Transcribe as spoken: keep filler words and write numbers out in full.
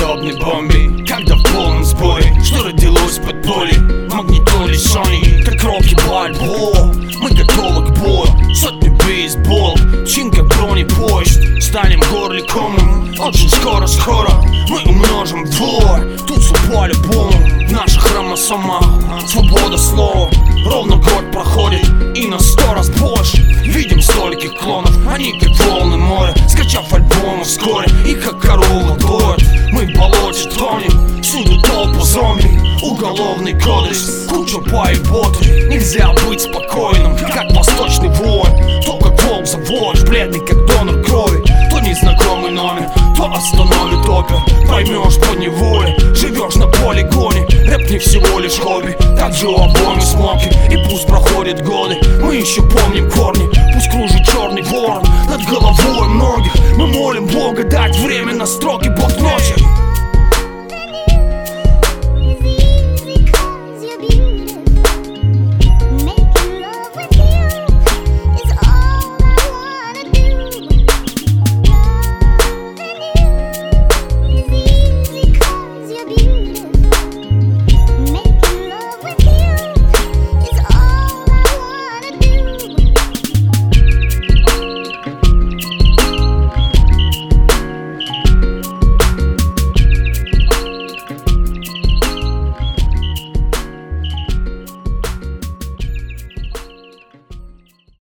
подобной бомбе, когда в полном сборе, что родилось под поле, магнитоле Sony, как Рокки Бальбоа. Мы готовы к бою, сотни бейсбол, чин как бронепоезд. Станем горликом, очень скоро-скоро мы умножим вдвое. Тут судьба по-любому в наших хромосомах. Свобода слова, ровно год проходит и на сто раз больше. Видим стольких клонов, они как волны моря, скачав альбомы вскоре и как коровы доят. Мы в болоте тонем, всюду толпа зомби. Уголовный кодекс, куча поеботы. Нельзя быть спокойным, как восточный воин. То как волк заводишь, бледный как донор крови. То незнакомый номер, то остановит опер. Поймешь по неволе, живешь на полигоне. Рэп не всего лишь хобби, так же у обоих смоки. И пусть проходят годы, мы еще помним